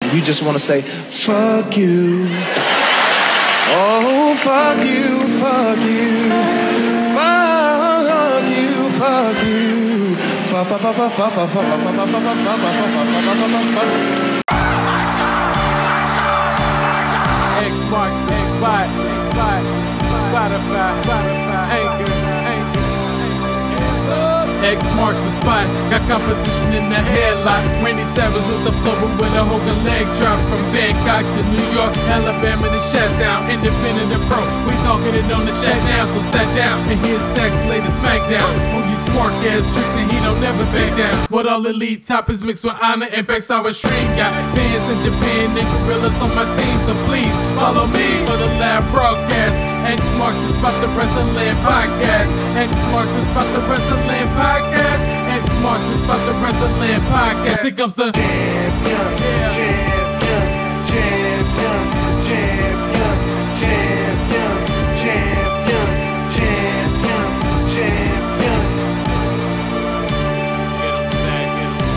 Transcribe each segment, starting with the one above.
You just want to say, fuck you. Oh, fuck you, fuck you. Fuck you, fuck you. Fuck, fuck, fuck, fuck, fuck, fuck, fuck, fuck, fuck, fuck, fuck. X marks the spot. Spotify, Anchor. X marks the spot. Got competition in the headlock. Randy Savage with the purple with a Hogan leg drop. From Bangkok to New York, Alabama to Shutdown. Independent and pro, we talking it on the chat now. So sat down and here's Stacks lay the smackdown. On you smart ass tricks and he don't never back down. With all elite topics mixed with honor, impacts our stream. Got fans in Japan and gorillas on my team. So please follow me for the live broadcast. X marks the spot, the Wrestling Podcast. X marks the spot, the Wrestling Podcast. X marks the spot, the Wrestling Podcast. Here comes the champions, champions, champions, champions, champions, champions, champions, champions. Get 'em stacked, get 'em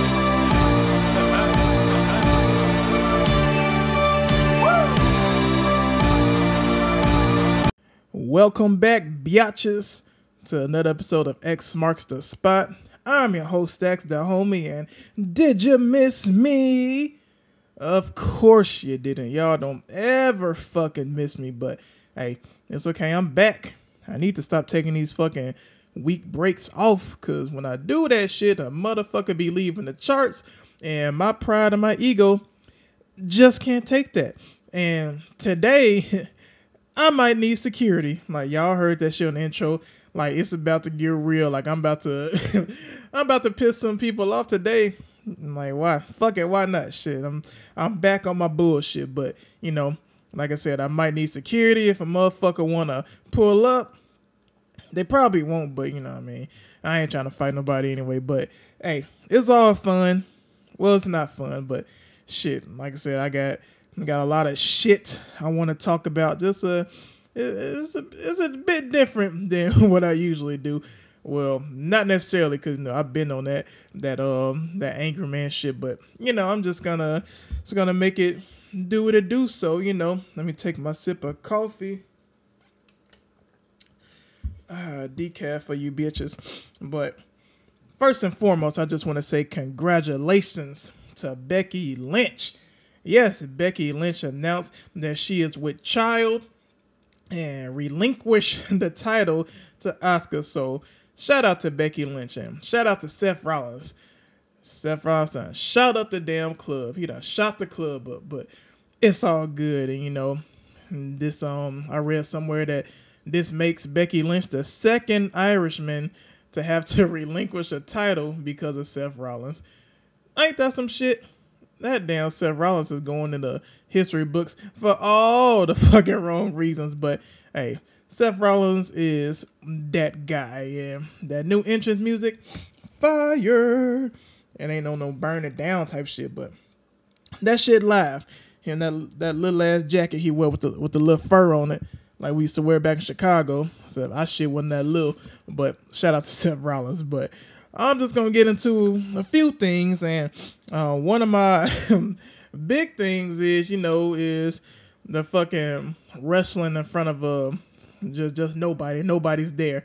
stacked. Welcome back, biatches, to another episode of X Marks the Spot. I'm your host, Stacks the Homie, and did you miss me? Of course you didn't. Y'all don't ever fucking miss me, but hey, it's okay. I'm back. I need to stop taking these fucking week breaks off, because when I do that shit, a motherfucker be leaving the charts, and my pride and my ego just can't take that. And today, I might need security. Like, y'all heard that shit on the intro. Like, it's about to get real. Like, I'm about to I'm about to piss some people off today. I'm like, why? Fuck it, why not? Shit. I'm back on my bullshit. But, you know, like I said, I might need security if a motherfucker wanna pull up. They probably won't, but you know what I mean. I ain't trying to fight nobody anyway. But hey, it's all fun. Well, it's not fun, but shit. Like I said, I got a lot of shit I want to talk about. Just it's a bit different than what I usually do. Well, not necessarily, because you know I've been on that Angry Man shit, but you know I'm just gonna make it do what it do. So you know, let me take my sip of coffee. Decaf for you bitches. But first and foremost, I just want to say congratulations to Becky Lynch. Yes, Becky Lynch announced that she is with child and relinquished the title to Asuka. So shout out to Becky Lynch and shout out to Seth Rollins. Seth Rollins done shot up the damn club. He done shot the club up, but it's all good. And you know, this I read somewhere that this makes Becky Lynch the second Irishman to have to relinquish a title because of Seth Rollins. Ain't that some shit? That damn Seth Rollins is going into history books for all the fucking wrong reasons. But hey, Seth Rollins is that guy. Yeah, that new entrance music, fire. It ain't no burn it down type shit, but that shit live. And that little ass jacket he wore with the little fur on it, like we used to wear back in Chicago. So I shit wasn't that little, but shout out to Seth Rollins. But I'm just going to get into a few things. And one of my big things is, you know, is the fucking wrestling in front of just nobody. Nobody's there.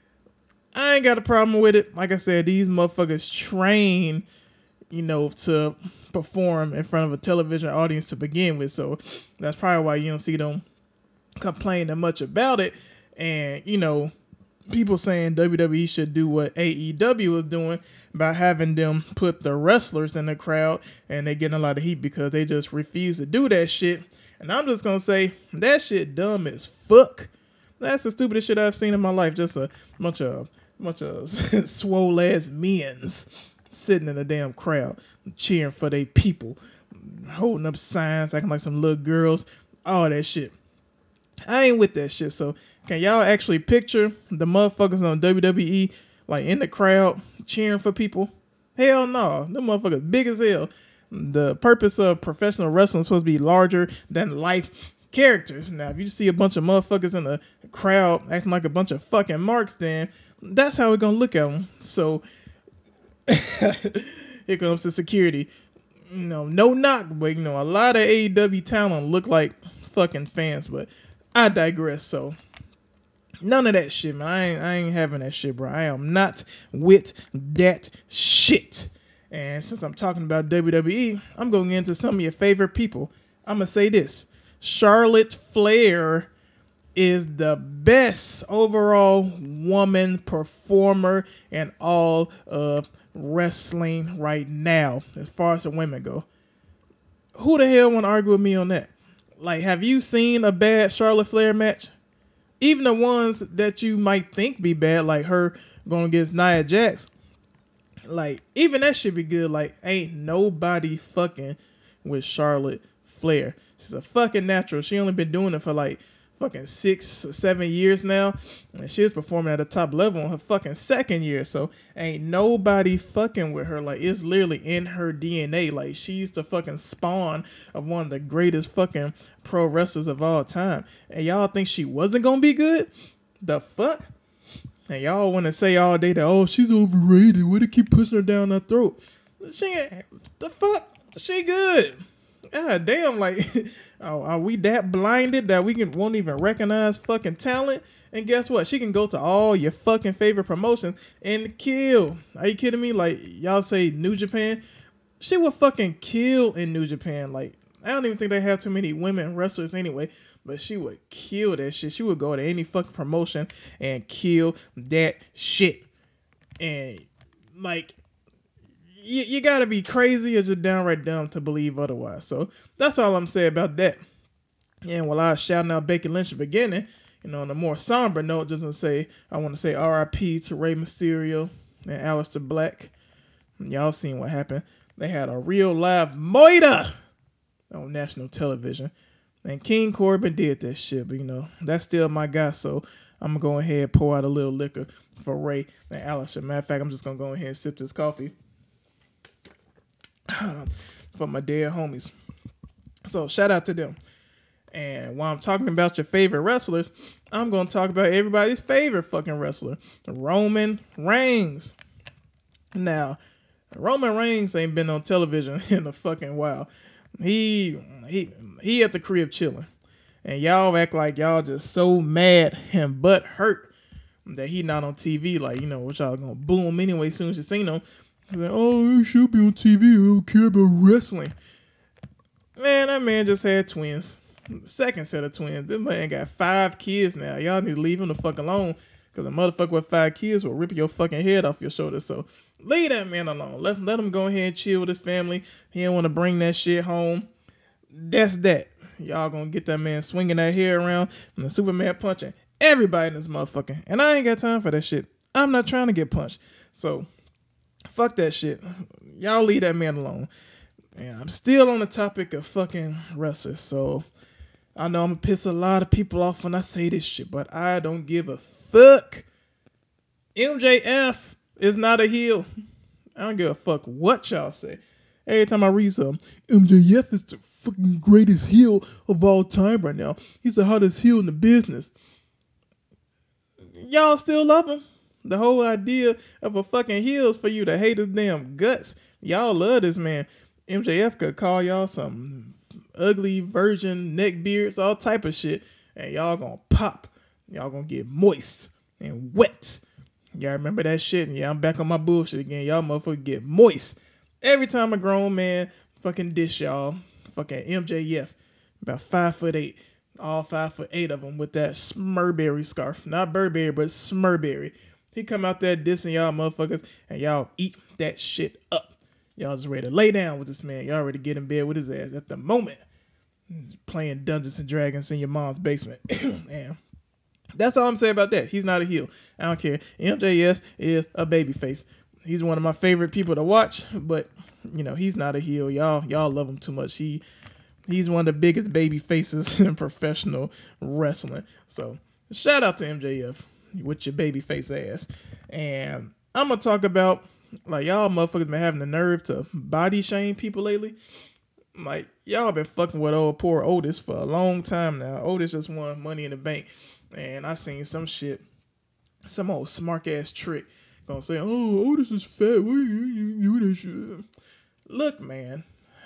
I ain't got a problem with it. Like I said, these motherfuckers train, you know, to perform in front of a television audience to begin with. So that's probably why you don't see them complaining much about it. And, you know, people saying WWE should do what AEW was doing by having them put the wrestlers in the crowd, and they getting a lot of heat because they just refuse to do that shit. And I'm just gonna say that shit dumb as fuck. That's the stupidest shit I've seen in my life. Just a bunch of swole ass men's sitting in a damn crowd cheering for their people, holding up signs, acting like some little girls, all that shit. I ain't with that shit. So can y'all actually picture the motherfuckers on WWE like in the crowd cheering for people? Hell no. Them motherfuckers big as hell. The purpose of professional wrestling is supposed to be larger than life characters. Now, if you see a bunch of motherfuckers in the crowd acting like a bunch of fucking marks, then that's how we're going to look at them. So here comes the security. no knock, but a lot of AEW talent look like fucking fans, but I digress. So none of that shit, man. I ain't having that shit, bro. I am not with that shit. And since I'm talking about WWE, I'm going into some of your favorite people. I'm going to say this. Charlotte Flair is the best overall woman performer in all of wrestling right now, as far as the women go. Who the hell want to argue with me on that? Like, have you seen a bad Charlotte Flair match? Even the ones that you might think be bad, like her going against Nia Jax, like, even that should be good. Like, ain't nobody fucking with Charlotte Flair. She's a fucking natural. She only been doing it for like fucking 6 or 7 years now, and she was performing at the top level on her fucking second year. So ain't nobody fucking with her. Like, it's literally in her DNA. Like, she's the fucking spawn of one of the greatest fucking pro wrestlers of all time. And y'all think she wasn't gonna be good? The fuck? And y'all want to say all day that, oh, she's overrated. Why they keep pushing her down her throat? She ain't, the fuck? She good. God damn, like, are we that blinded that we won't even recognize fucking talent? And guess what? She can go to all your fucking favorite promotions and kill. Are you kidding me? Like, y'all say New Japan. She would fucking kill in New Japan. Like, I don't even think they have too many women wrestlers anyway, but she would kill that shit. She would go to any fucking promotion and kill that shit. And, like, you gotta be crazy or just downright dumb to believe otherwise. So that's all I'm saying about that. And while I was shouting out Becky Lynch at the beginning, on a more somber note, just to say, I want to say R.I.P. to Rey Mysterio and Aleister Black. Y'all seen what happened. They had a real live moita on national television. And King Corbin did that shit, but that's still my guy, so I'm gonna go ahead and pour out a little liquor for Rey and Aleister. Matter of fact, I'm just gonna go ahead and sip this coffee for my dead homies. So shout out to them. And while I'm talking about your favorite wrestlers, I'm gonna talk about everybody's favorite fucking wrestler, Roman Reigns. Now, Roman Reigns ain't been on television in a fucking while. He at the crib chilling, and y'all act like y'all just so mad and butt hurt that he not on TV. Like, what y'all gonna boo him anyway as soon as you seen him. He's like, oh, he should be on TV. I don't care about wrestling. Man, that man just had twins. Second set of twins. This man got 5 kids now. Y'all need to leave him the fuck alone, because a motherfucker with 5 kids will rip your fucking head off your shoulders. So leave that man alone. Let him go ahead and chill with his family. He don't want to bring that shit home. That's that. Y'all gonna get that man swinging that hair around and the Superman punching everybody in this motherfucker. And I ain't got time for that shit. I'm not trying to get punched. So fuck that shit. Y'all leave that man alone. And I'm still on the topic of fucking wrestlers. So I know I'm gonna piss a lot of people off when I say this shit, but I don't give a fuck. MJF is not a heel. I don't give a fuck what y'all say. Every time I read something, MJF is the fucking greatest heel of all time right now. He's the hottest heel in the business. Y'all still love him. The whole idea of a fucking heel is for you to hate his damn guts. Y'all love this man. MJF could call y'all some ugly virgin neck beards, all type of shit, and y'all gonna pop. Y'all gonna get moist and wet. Y'all remember that shit? And yeah, I'm back on my bullshit again. Y'all motherfuckers get moist every time a grown man fucking dish y'all. Fucking MJF, about 5'8", all 5'8" of them with that Smurberry scarf. Not Burberry, but Smurberry. He come out there dissing y'all motherfuckers, and y'all eat that shit up. Y'all just ready to lay down with this man. Y'all ready to get in bed with his ass at the moment. Playing Dungeons and Dragons in your mom's basement. And that's all I'm saying about that. He's not a heel. I don't care. MJF is a babyface. He's one of my favorite people to watch, but he's not a heel. Y'all love him too much. He's one of the biggest baby faces in professional wrestling. So shout out to MJF with your baby face ass. And I'm gonna talk about, like, y'all motherfuckers been having the nerve to body shame people lately. Like, y'all been fucking with poor Otis for a long time now. Otis just won Money in the Bank, and I seen some shit, some old smart ass trick gonna say, oh, Otis is fat. Why you do that shit? Look, man,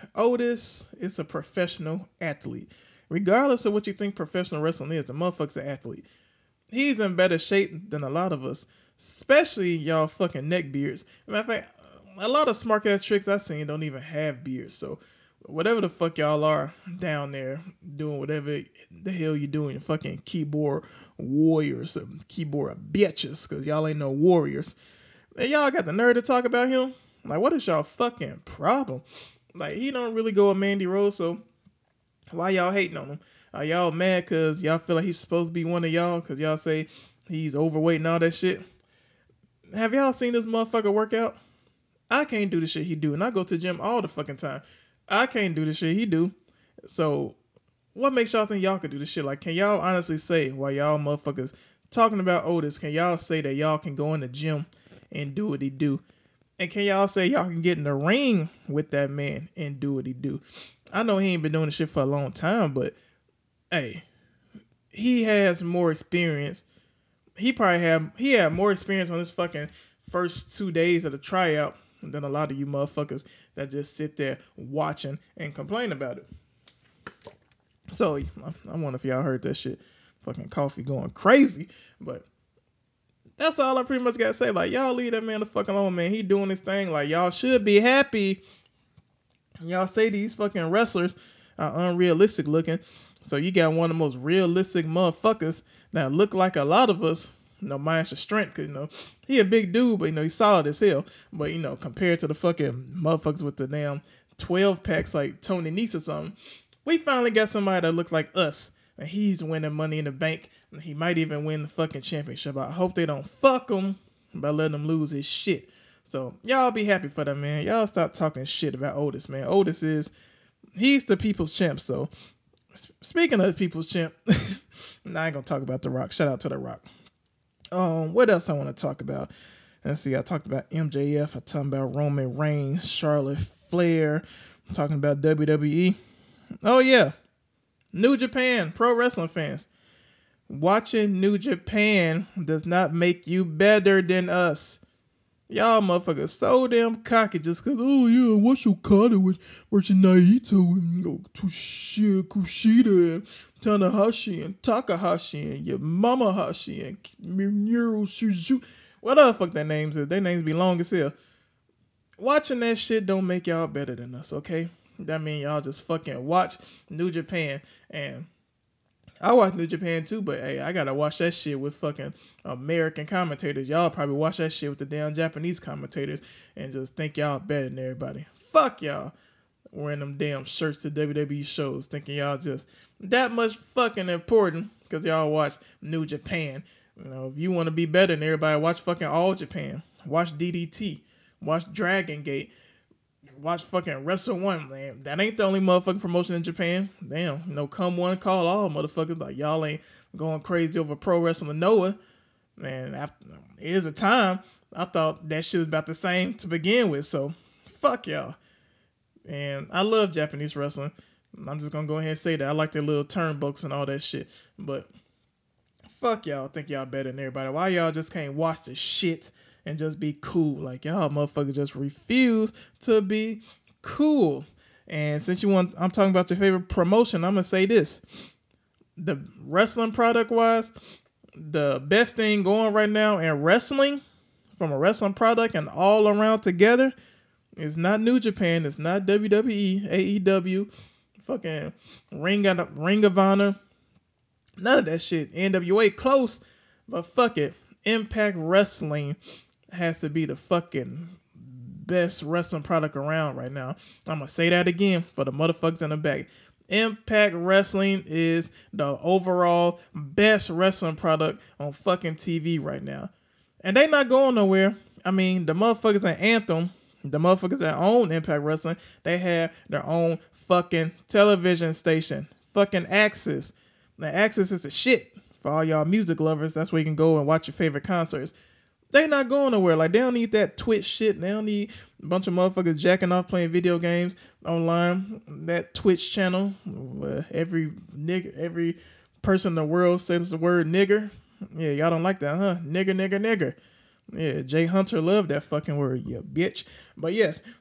Otis is a professional athlete. Regardless of what you think professional wrestling is, the motherfucker's an athlete. He's in better shape than a lot of us, especially y'all fucking neckbeards. Matter of fact, a lot of smart ass tricks I've seen don't even have beards. So whatever the fuck y'all are down there doing whatever the hell you doing, fucking keyboard warriors, keyboard bitches, because y'all ain't no warriors. And y'all got the nerve to talk about him? Like, what is y'all fucking problem? Like, he don't really go with Mandy Rose, so why y'all hating on him? Are y'all mad because y'all feel like he's supposed to be one of y'all because y'all say he's overweight and all that shit? Have y'all seen this motherfucker work out? I can't do the shit he do, and I go to the gym all the fucking time. I can't do the shit he do. So what makes y'all think y'all could do this shit? Like, can y'all honestly say, while y'all motherfuckers talking about Otis, can y'all say that y'all can go in the gym and do what he do? And can y'all say y'all can get in the ring with that man and do what he do? I know he ain't been doing this shit for a long time, but hey, he has more experience. He had more experience on his fucking first 2 days of the tryout than a lot of you motherfuckers that just sit there watching and complain about it. So I wonder if y'all heard that shit. Fucking coffee going crazy. But that's all I pretty much got to say. Like, y'all leave that man the fuck alone, man. He doing his thing. Like, y'all should be happy. Y'all say these fucking wrestlers are unrealistic looking. So you got one of the most realistic motherfuckers that look like a lot of us. Minus the strength, cause he a big dude, but he's solid as hell. But compared to the fucking motherfuckers with the damn 12 packs like Tony Nese or something, we finally got somebody that look like us, and he's winning Money in the Bank. And he might even win the fucking championship. I hope they don't fuck him by letting him lose his shit. So y'all be happy for that, man. Y'all stop talking shit about Otis, man. He's the people's champ. So speaking of the people's champ, I ain't gonna talk about The Rock. Shout out to The Rock. What else I want to talk about? Let's see. I talked about MJF. I talked about Roman Reigns, Charlotte Flair. I'm talking about WWE. Oh yeah, New Japan. Pro wrestling fans, watching New Japan does not make you better than us. Y'all motherfuckers so damn cocky just cause, oh yeah, what's Okada with versus Naito and Kushida and Tanahashi and Takahashi and your Mama Hashi and Minoru Suzuki. Whatever the fuck their names is. Their names be long as hell. Watching that shit don't make y'all better than us, okay? That mean y'all just fucking watch New Japan. And I watch New Japan too, but hey, I gotta watch that shit with fucking American commentators. Y'all probably watch that shit with the damn Japanese commentators and just think y'all better than everybody. Fuck y'all wearing them damn shirts to WWE shows, thinking y'all just that much fucking important because y'all watch New Japan. If you want to be better than everybody, watch fucking All Japan. Watch DDT. Watch Dragon Gate. Watch fucking Wrestle One, man. That ain't the only motherfucking promotion in Japan. Damn, come one, call all, motherfuckers. Like, y'all ain't going crazy over Pro Wrestling Noah. Man, here's a time I thought that shit was about the same to begin with. So, fuck y'all. And I love Japanese wrestling. I'm just gonna go ahead and say that. I like their little turnbuckles and all that shit. But, fuck y'all. Think y'all better than everybody. Why y'all just can't watch the shit and just be cool? Like, y'all motherfuckers just refuse to be cool. And since I'm talking about your favorite promotion, I'm going to say this. The wrestling product wise, the best thing going right now in wrestling, from a wrestling product and all around together, is not New Japan. It's not WWE, AEW, fucking Ring of Honor. None of that shit. NWA close, but fuck it. Impact Wrestling has to be the fucking best wrestling product around right now. I'm gonna say that again for the motherfuckers in the back. Impact Wrestling is the overall best wrestling product on fucking TV right now. And they not going nowhere. I mean, the motherfuckers at Anthem, the motherfuckers that own Impact Wrestling, they have their own fucking television station. Fucking Axis. Now, Axis is the shit for all y'all music lovers. That's where you can go and watch your favorite concerts. They not going nowhere. Like, they don't need that Twitch shit. They don't need a bunch of motherfuckers jacking off playing video games online. That Twitch channel, every person in the world says the word nigger. Yeah, y'all don't like that, huh? Nigger. Yeah, Jay Hunter loved that fucking word, you bitch. But yes,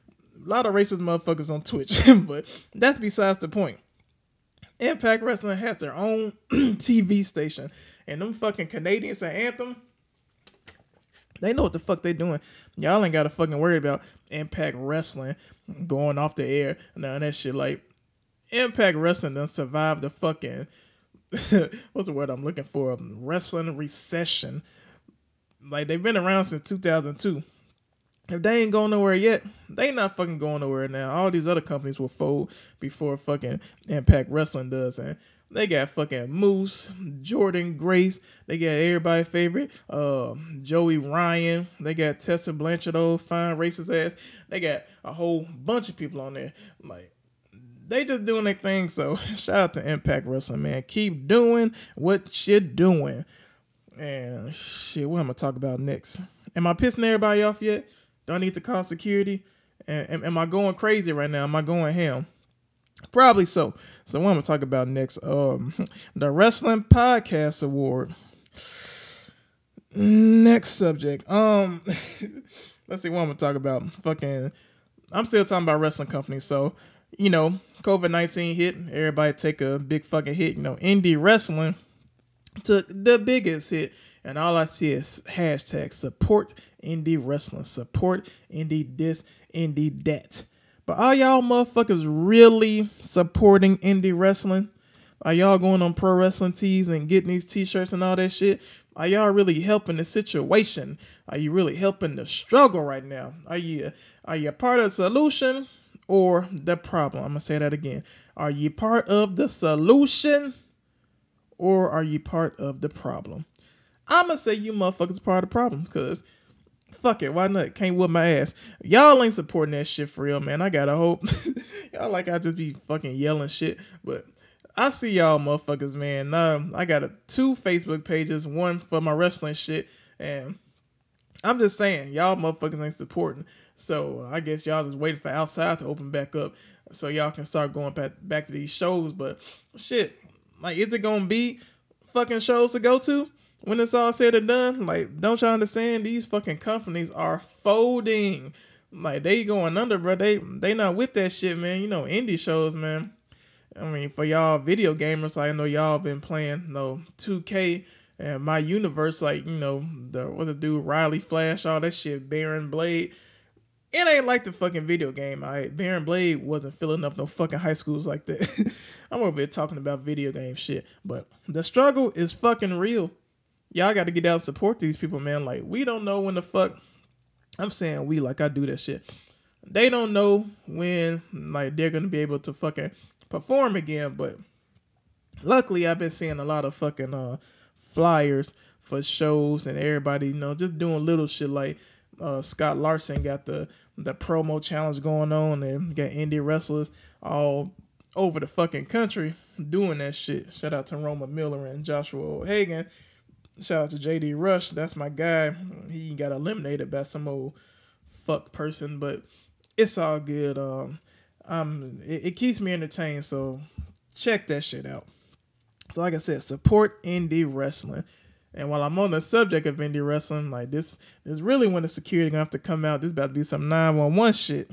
lot of racist motherfuckers on Twitch, but that's besides the point. Impact Wrestling has their own TV station, and them fucking Canadians at Anthem, they know what the fuck they doing. Y'all ain't got to fucking worry about Impact Wrestling going off the air. Now that shit, like, Impact Wrestling done survived the fucking, what's the word I'm looking for? Wrestling recession. Like, they've been around since 2002. If they ain't going nowhere yet, they not fucking going nowhere now. All these other companies will fold before fucking Impact Wrestling does. And they got fucking Moose, Jordan Grace. They got everybody's favorite, Joey Ryan. They got Tessa Blanchard, old fine racist ass. They got a whole bunch of people on there. Like, they just doing their thing. So shout out to Impact Wrestling, man. Keep doing what you're doing. And shit, what am I talk about next? Am I pissing everybody off yet? Do I need to call security? And am I going crazy right now? Am I going ham? Probably so. So what I'm gonna talk about next? The Wrestling Podcast Award. Next subject. Let's see what I'm gonna talk about. I'm still talking about wrestling companies. So, you know, COVID-19 hit. Everybody take a big fucking hit. You know, indie wrestling took the biggest hit. And all I see is hashtag support indie wrestling. Support indie this, indie that. But are y'all motherfuckers really supporting indie wrestling? Are y'all going on Pro Wrestling Tees and getting these t-shirts and all that shit? Are y'all really helping the situation? Are you really helping the struggle right now? Are you part of the solution or the problem? I'm going to say that again. Are you part of the solution or are you part of the problem? I'm going to say you motherfuckers part of the problem because fuck it. Why not? Can't whoop my ass. Y'all ain't supporting that shit for real, man. I got to hope. Y'all like I just be fucking yelling shit. But I see y'all motherfuckers, man. I got 2 Facebook pages, one for my wrestling shit. And I'm just saying, y'all motherfuckers ain't supporting. So I guess y'all just waiting for outside to open back up so y'all can start going back to these shows. But shit, like, is it going to be fucking shows to go to when it's all said and done? Like, don't y'all understand? These fucking companies are folding. Like, they going under, bro. They not with that shit, man. You know, indie shows, man. I mean, for y'all video gamers, I know y'all been playing, 2K and My Universe, like, the dude, Riley Flash, all that shit, Baron Blade. It ain't like the fucking video game, all right? Baron Blade wasn't filling up no fucking high schools like that. I'm over here talking about video game shit. But the struggle is fucking real. Y'all got to get out and support these people, man. Like, we don't know when the fuck, I'm saying we, like I do that shit. They don't know when, like, they're going to be able to fucking perform again. But luckily, I've been seeing a lot of fucking flyers for shows and everybody, just doing little shit like Scott Larson got the promo challenge going on and got indie wrestlers all over the fucking country doing that shit. Shout out to Roma Miller and Joshua O'Hagan. Shout out to JD Rush. That's my guy. He got eliminated by some old fuck person, but it's all good. It keeps me entertained, so check that shit out. So like I said, support indie wrestling. And while I'm on the subject of indie wrestling, like this is really when the security gonna have to come out. This about to be some 911 shit.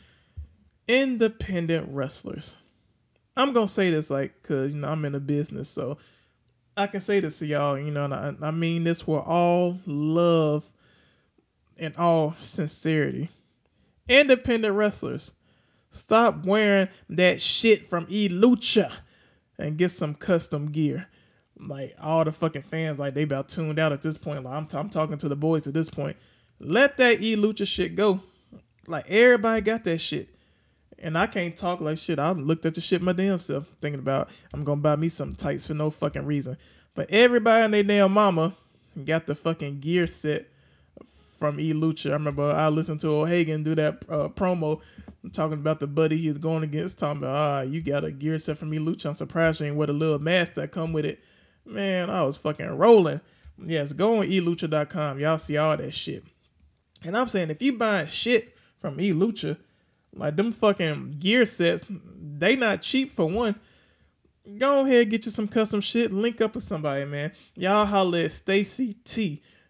Independent wrestlers. I'm gonna say this cause I'm in a business, so I can say this to y'all, and I mean this with all love and all sincerity. Independent wrestlers, stop wearing that shit from eLucha and get some custom gear. Like, all the fucking fans, like, they about tuned out at this point. Like, I'm talking to the boys at this point. Let that eLucha shit go. Like, everybody got that shit. And I can't talk like shit. I looked at the shit my damn self, thinking about I'm gonna buy me some tights for no fucking reason. But everybody and their damn mama got the fucking gear set from eLucha. I remember I listened to O'Hagan do that promo talking about the buddy he's going against, talking about, you got a gear set from eLucha. I'm surprised you ain't with a little mask that come with it. Man, I was fucking rolling. Yes, go on eLucha.com. Y'all see all that shit. And I'm saying, if you buying shit from eLucha, like them fucking gear sets, they not cheap for one. Go ahead, get you some custom shit. Link up with somebody, man. Y'all holler at Stacy T.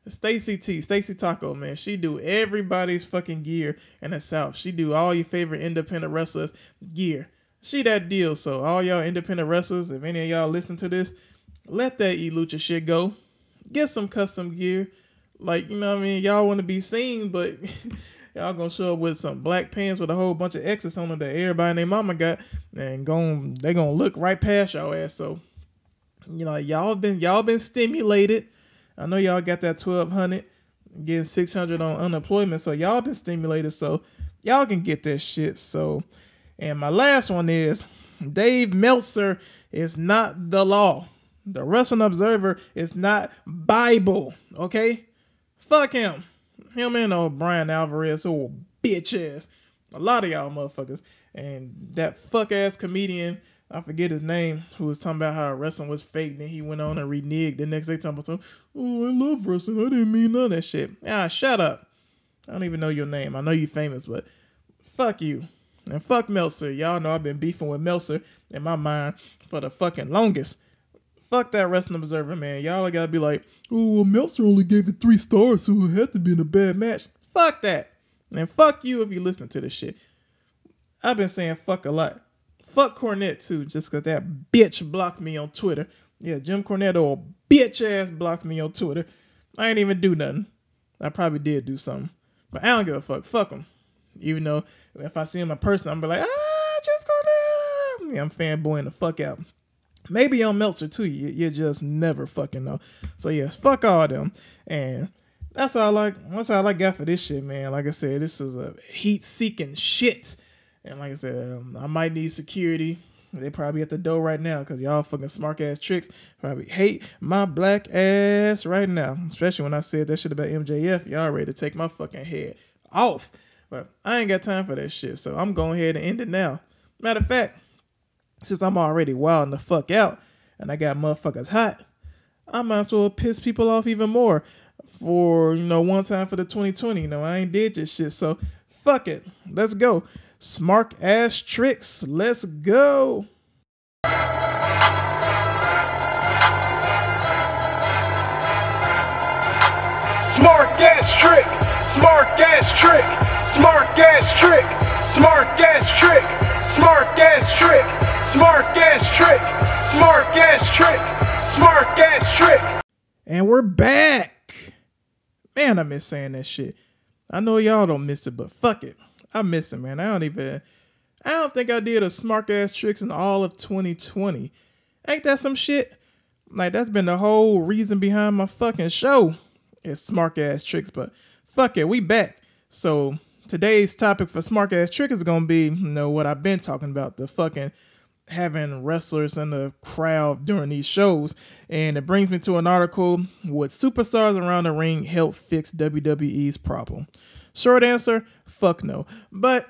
Stacy Taco, man. She do everybody's fucking gear in the South. She do all your favorite independent wrestlers gear. She that deal. So all y'all independent wrestlers, if any of y'all listen to this, let that Lucha shit go. Get some custom gear. Like, you know what I mean? Y'all want to be seen, but y'all gonna show up with some black pants with a whole bunch of X's on it that everybody and their mama got, and they gonna look right past y'all ass. So, you know, y'all been stimulated. I know y'all got that 1,200, getting 600 on unemployment. So y'all been stimulated. So y'all can get that shit. So, and my last one is Dave Meltzer is not the law. The Wrestling Observer is not Bible. Okay, fuck him. Him and old Brian Alvarez, old bitch ass. A lot of y'all motherfuckers. And that fuck ass comedian, I forget his name, who was talking about how wrestling was fake. Then he went on and reneged the next day talking about, oh, I love wrestling. I didn't mean none of that shit. Ah, shut up. I don't even know your name. I know you famous, but fuck you. And fuck Meltzer. Y'all know I've been beefing with Meltzer in my mind for the fucking longest. Fuck that Wrestling Observer, man. Y'all gotta be like, oh, well, Meltzer only gave it 3 stars, so it had to be in a bad match. Fuck that. And fuck you if you listening to this shit. I've been saying fuck a lot. Fuck Cornette, too, just because that bitch blocked me on Twitter. Yeah, Jim Cornette, old bitch ass, blocked me on Twitter. I ain't even do nothing. I probably did do something. But I don't give a fuck. Fuck him. Even though if I see him in person, I'm be like, Jim Cornette. Yeah, I'm fanboying the fuck out. Maybe on Meltzer too. You just never fucking know. So yes, fuck all them. And that's all I got for this shit, man. Like I said, this is a heat-seeking shit. And like I said, I might need security. They probably at the door right now because y'all fucking smart ass tricks probably hate my black ass right now. Especially when I said that shit about MJF. Y'all ready to take my fucking head off. But I ain't got time for that shit. So I'm going ahead and end it now. Matter of fact, since I'm already wilding the fuck out and I got motherfuckers hot, I might as well piss people off even more for, one time for the 2020. I ain't did this shit. So fuck it. Let's go. Smart ass tricks. Let's go. Smart gas trick. Smart gas trick. Smart gas trick. Smart gas trick. Smart gas trick. Smart gas trick. Smart gas trick. Smart gas trick. And we're back. Man, I miss saying that shit. I know y'all don't miss it, but fuck it. I miss it, man. I don't think I did a smart ass tricks in all of 2020. Ain't that some shit? Like, that's been the whole reason behind my fucking show. It's smart ass tricks, but fuck it, we back. So today's topic for smart ass trick is gonna be, what I've been talking about, the fucking having wrestlers in the crowd during these shows. And it brings me to an article, would superstars around the ring help fix WWE's problem? Short answer, fuck no. But,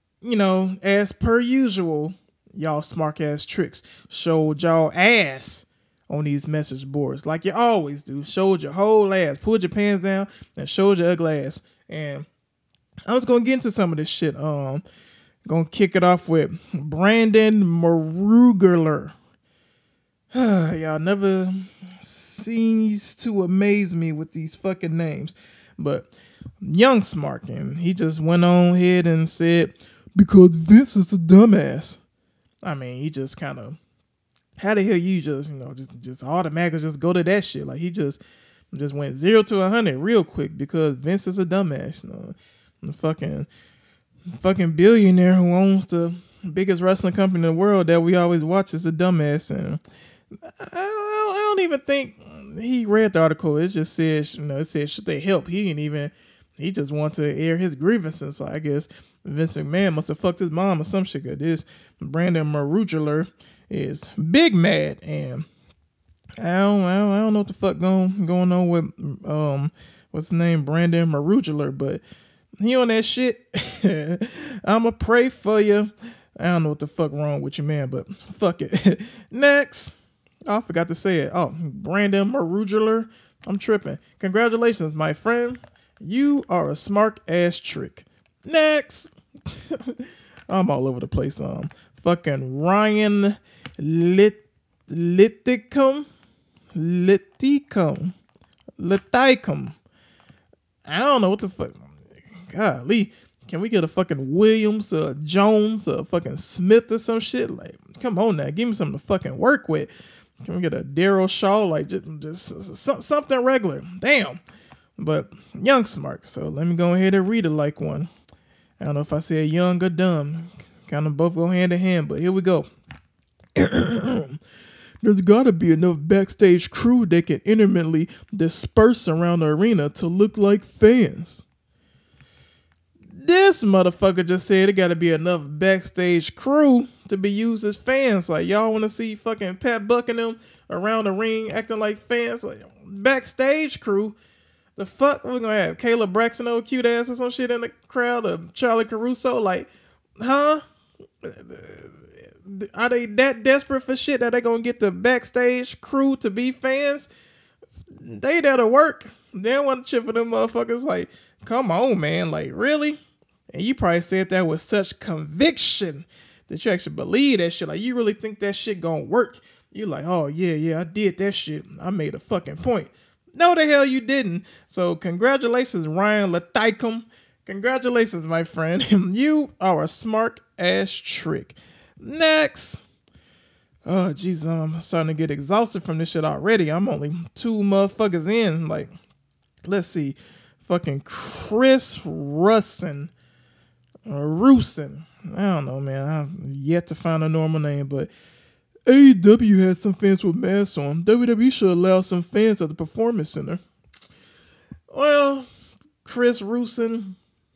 as per usual, y'all smart ass tricks showed y'all ass on these message boards like you always do. Showed your whole ass, pulled your pants down, and showed your ugly ass. And I was gonna get into some of this shit. Gonna kick it off with Brandon Marugler. Y'all never cease to amaze me with these fucking names. But Young Smart, and he just went on ahead and said, because Vince is a dumbass. I mean, he just kind of, how the hell you just automatically just go to that shit? Like, he just went 0 to 100 real quick because Vince is a dumbass. The fucking billionaire who owns the biggest wrestling company in the world that we always watch is a dumbass. And I don't even think he read the article. It just says, it said, should they help? He just wanted to air his grievances. So I guess Vince McMahon must have fucked his mom or some shit. This Brandon Marugler is big mad, and I don't know what the fuck going on with what's his name, Brandon Marugler, but he on that shit. I'ma pray for you. I don't know what the fuck wrong with you, man, but fuck it. Next. Oh, I forgot to say it. Oh, Brandon Marugler. I'm tripping. Congratulations, my friend. You are a smart ass trick. Next. I'm all over the place. Fucking Ryan Liticum. I don't know what the fuck. Golly. Can we get a fucking Williams, Jones, fucking Smith or some shit? Like, come on now, give me something to fucking work with. Can we get a Daryl Shaw? Like, just something regular. Damn. But young smart. So let me go ahead and read it like one. I don't know if I said young or dumb. Kind of both go hand in hand, but here we go. There's gotta be enough backstage crew that can intermittently disperse around the arena to look like fans. This motherfucker just said it gotta be enough backstage crew to be used as fans. Like, y'all wanna see fucking Pat Buck and them around the ring acting like fans? Like, backstage crew? The fuck? We're gonna have Caleb Braxton, old cute ass or some shit in the crowd, or Charlie Caruso? Like, huh? Are they that desperate for shit that they gonna get the backstage crew to be fans? They there to work. They don't want to chip for them motherfuckers. Like, come on, man. Like, really? And you probably said that with such conviction that you actually believe that shit. Like, you really think that shit gonna work. You like, oh, yeah, I did that shit. I made a fucking point. No, the hell you didn't. So, congratulations, Ryan Lathycum. Congratulations, my friend. You are a smart ass trick. Next. Oh, Jesus, I'm starting to get exhausted from this shit already. I'm only 2 motherfuckers in. Like, let's see. Fucking Chris Russin. Or Rusin. I don't know, man. I've yet to find a normal name, but AEW had some fans with masks on. WWE should allow some fans at the Performance Center. Well, Chris Rusin,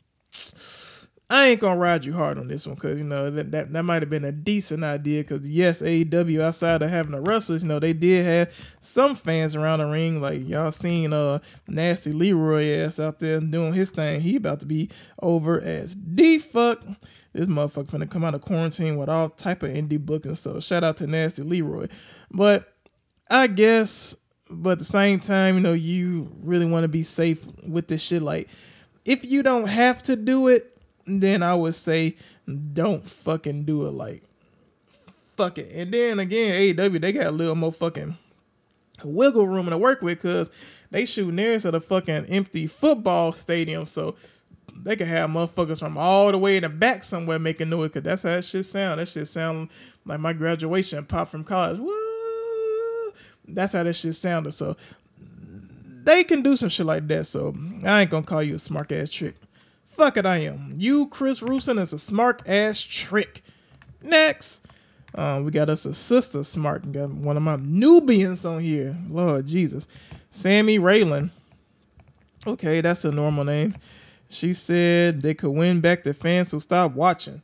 I ain't gonna ride you hard on this one, because, you know, that might have been a decent idea, because, yes, AEW, outside of having the wrestlers, you know, they did have some fans around the ring. Like, y'all seen Nasty Leroy ass out there doing his thing. He about to be over as D-fuck. This motherfucker finna come out of quarantine with all type of indie booking, so shout out to Nasty Leroy. But I guess, but at the same time, you know, you really want to be safe with this shit. Like, if you don't have to do it, then I would say don't fucking do it. Like, fuck it. And then again, AEW, they got a little more fucking wiggle room to work with, because they shooting theirs at a fucking empty football stadium, so they can have motherfuckers from all the way in the back somewhere making noise, because that's how that shit sound. That shit sound like my graduation pop from college. Woo! That's how that shit sounded. So they can do some shit like that. So I ain't gonna call you a smart ass trick. Fuck it, I am. You, Chris Rusin, is a smart ass trick. Next, we got us a sister smart. We got one of my Nubians on here. Lord Jesus. Sammy Raylan. Okay, that's a normal name. She said they could win back the fans who stopped watching.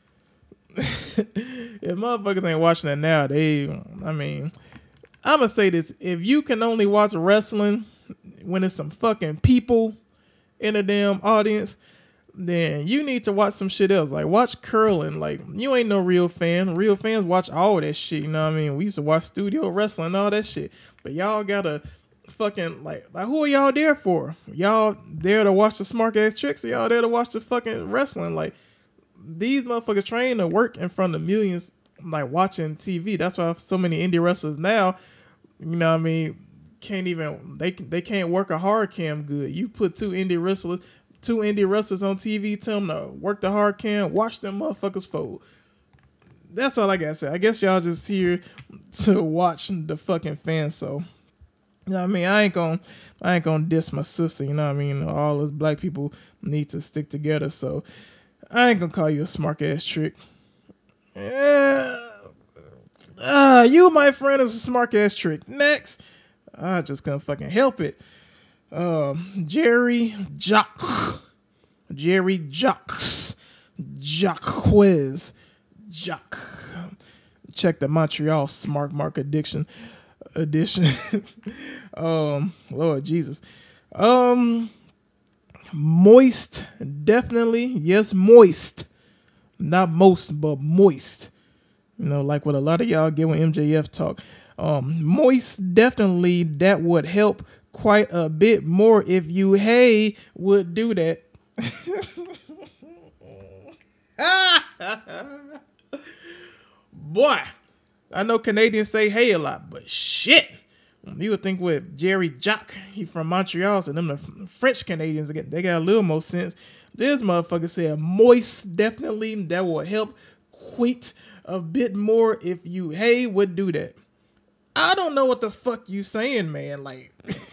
If motherfuckers ain't watching that now, I'm going to say this. If you can only watch wrestling when it's some fucking people in the damn audience, then you need to watch some shit else. Like, watch curling. Like, you ain't no real fan. Real fans watch all that shit, you know what I mean? We used to watch studio wrestling and all that shit. But y'all gotta fucking, like who are y'all there for? Y'all there to watch the smart ass tricks, or y'all there to watch the fucking wrestling? Like, these motherfuckers train to work in front of millions, like, watching TV. That's why so many indie wrestlers now, you know what I mean, they can't work a hard cam good. You put two indie wrestlers on TV, tell them to work the hard cam, watch them motherfuckers fold. That's all I gotta say. I guess y'all just here to watch the fucking fans. So, you know what I mean? I ain't gonna diss my sister, you know what I mean? All us black people need to stick together. So I ain't gonna call you a smart ass trick. You, my friend, is a smart ass trick. Next. I just couldn't fucking help it. Jerry Jacques. Check the Montreal Smart Mark edition. Lord Jesus. Moist, definitely. Yes, moist. Not most, but moist. You know, like what a lot of y'all get when MJF talk. Moist, definitely, that would help quite a bit more if you, would do that. Boy, I know Canadians say hey a lot, but shit, You would think with Jerry Jock, he from Montreal, so them the French Canadians, they got a little more sense. This motherfucker said moist, definitely, that will help quit a bit more if you, would do that. I don't know what the fuck you saying, man. Like,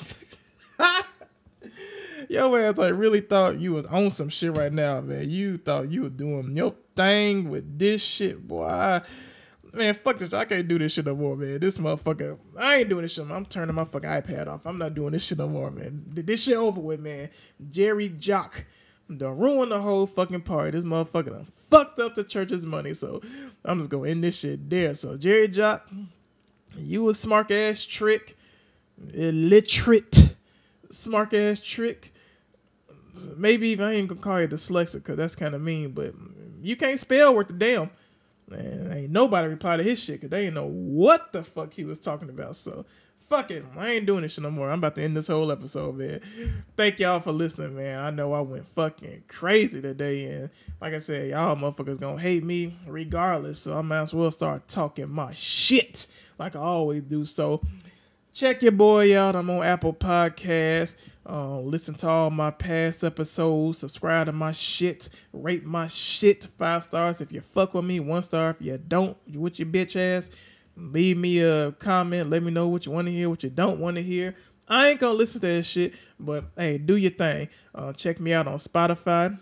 your ass like really thought you was on some shit right now, man. You thought you were doing your thing with this shit, boy. Man, fuck this. I can't do this shit no more, man. This motherfucker, I ain't doing this shit. I'm turning my fucking iPad off. I'm not doing this shit no more, man. This shit over with, man. Jerry Jock done ruined the whole fucking party. This motherfucker done fucked up the church's money, so I'm just gonna end this shit there. So, Jerry Jock, you a smart ass trick. Illiterate smart ass trick. Maybe even I ain't gonna call you dyslexic because that's kind of mean, but you can't spell worth the damn. Man, ain't nobody reply to his shit because they ain't know what the fuck he was talking about. So, fuck it. I ain't doing this shit no more. I'm about to end this whole episode, man. Thank y'all for listening, man. I know I went fucking crazy today. And like I said, y'all motherfuckers gonna hate me regardless. So, I might as well start talking my shit like I always do. So, check your boy out. I'm on Apple Podcasts. Listen to all my past episodes. Subscribe to my shit. Rate my shit 5 stars if you fuck with me. 1 star if you don't. You with your bitch ass. Leave me a comment. Let me know what you want to hear, what you don't want to hear. I ain't gonna listen to that shit, but hey, do your thing. Check me out on Spotify.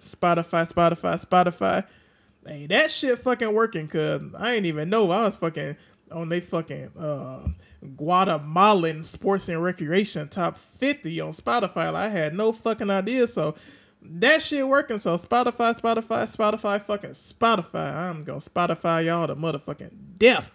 Hey, that shit fucking working, cause I ain't even know I was fucking on they fucking Guatemalan sports and recreation top 50 on Spotify. I had no fucking idea. So that shit working. So Spotify, fucking Spotify. I'm gonna Spotify y'all to motherfucking death.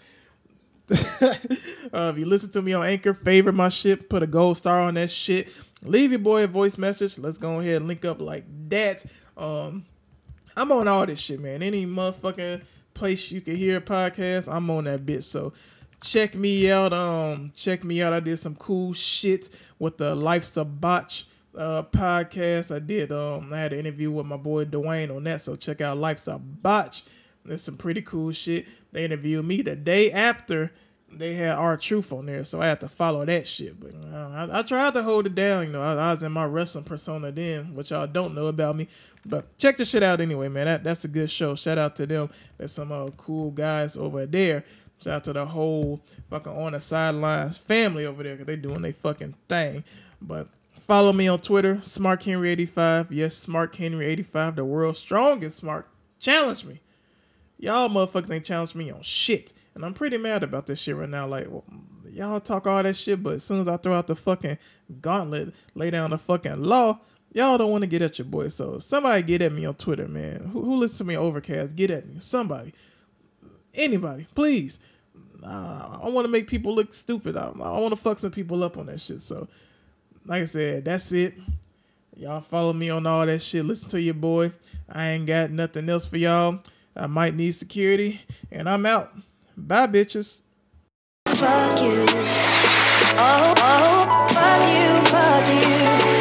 If you listen to me on Anchor, favorite my shit, put a gold star on that shit. Leave your boy a voice message. Let's go ahead and link up like that. I'm on all this shit, man. Any motherfucking place you can hear a podcast, I'm on that bitch. So check me out. I did some cool shit with the Life's a Botch podcast. I had an interview with my boy Dwayne on that. So check out Life's a Botch. There's some pretty cool shit. They interviewed me the day after they had R-Truth on there, so I had to follow that shit. But I tried to hold it down. You know, I was in my wrestling persona then, which y'all don't know about me. But check the shit out anyway, man. That's a good show. Shout out to them. There's some cool guys over there. Shout out to the whole fucking On the Sidelines family over there because they doing their fucking thing. But follow me on Twitter, SmarkHenry85. Yes, SmarkHenry85, the world's strongest smart. Challenge me. Y'all motherfuckers ain't challenged me on shit. And I'm pretty mad about this shit right now. Like, well, y'all talk all that shit, but as soon as I throw out the fucking gauntlet, lay down the fucking law, y'all don't want to get at your boy. So somebody get at me on Twitter, man. Who listens to me on Overcast? Get at me. Somebody. Anybody. Please. I want to make people look stupid. I want to fuck some people up on that shit. So, like I said, that's it. Y'all follow me on all that shit. Listen to your boy. I ain't got nothing else for y'all. I might need security, and I'm out. Bye, bitches. Fuck you. Oh, fuck you, fuck you.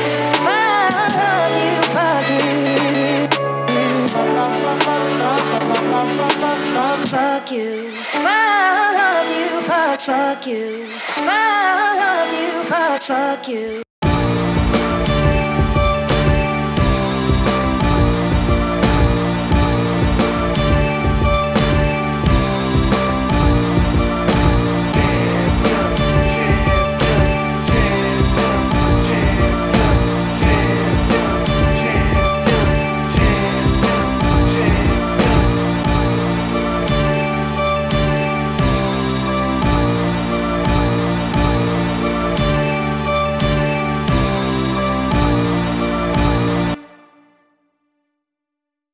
Fuck you, fuck you. Fuck you. Fuck you, fuck you. Fuck you, fuck you.